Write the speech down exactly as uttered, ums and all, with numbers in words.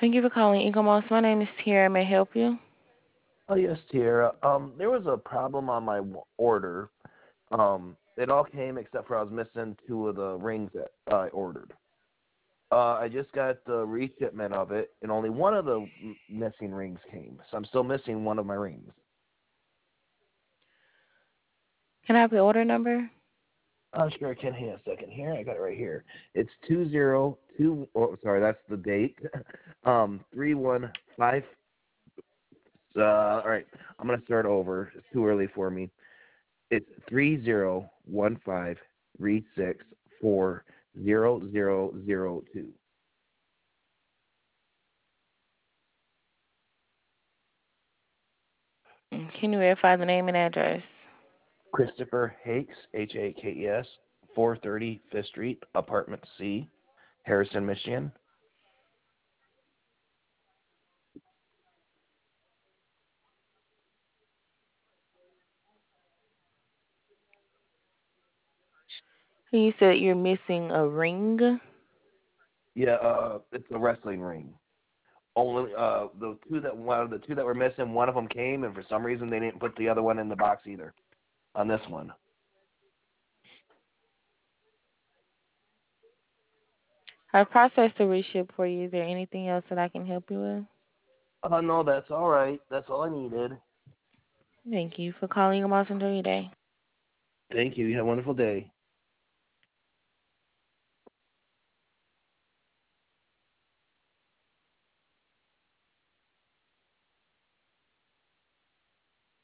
Thank you for calling Eaglemoss. My name is Tiara. May I help you? Oh yes, Tierra. Um, there was a problem on my w- order. Um, it all came except for I was missing two of the rings that I ordered. Uh, I just got the reshipment of it, and only one of the m- missing rings came. So I'm still missing one of my rings. Can I have your order number? Uh, sure, I can. Hang on a second here. I got it right here. It's two zero two. Oh, sorry, that's the date. um, three one five. Uh, all right, I'm gonna start over. It's too early for me. It's three zero one five three six four zero zero zero two. Mm, Can you verify the name and address? Christopher Hakes, H A K E S, four thirty Fifth Street, Apartment C, Harrison, Michigan. You said you're missing a ring. Yeah, uh, it's a wrestling ring. Only uh, the two that one of the two that were missing, one of them came, and for some reason they didn't put the other one in the box either. On this one. I've processed the reship for you. Is there anything else that I can help you with? Oh no, that's all right. That's all I needed. Thank you for calling Eaglemoss. Enjoy your day. Thank you. You have a wonderful day.